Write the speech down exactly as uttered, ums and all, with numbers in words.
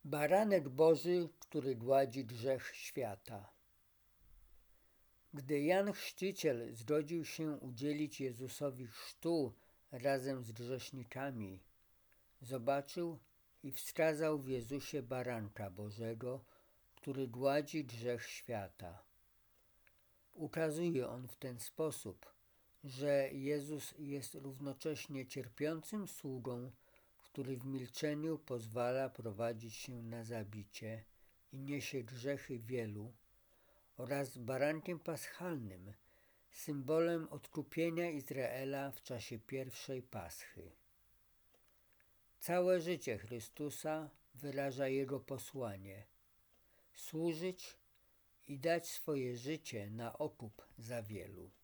Baranek Boży, który gładzi grzech świata. Gdy Jan Chrzciciel zgodził się udzielić Jezusowi chrztu razem z grzesznikami, zobaczył i wskazał w Jezusie Baranka Bożego, który gładzi grzech świata. Ukazuje on w ten sposób, że Jezus jest równocześnie cierpiącym sługą, który w milczeniu pozwala prowadzić się na zabicie i niesie grzechy wielu, oraz barankiem paschalnym, symbolem odkupienia Izraela w czasie pierwszej Paschy. Całe życie Chrystusa wyraża Jego posłanie – służyć i dać swoje życie na okup za wielu.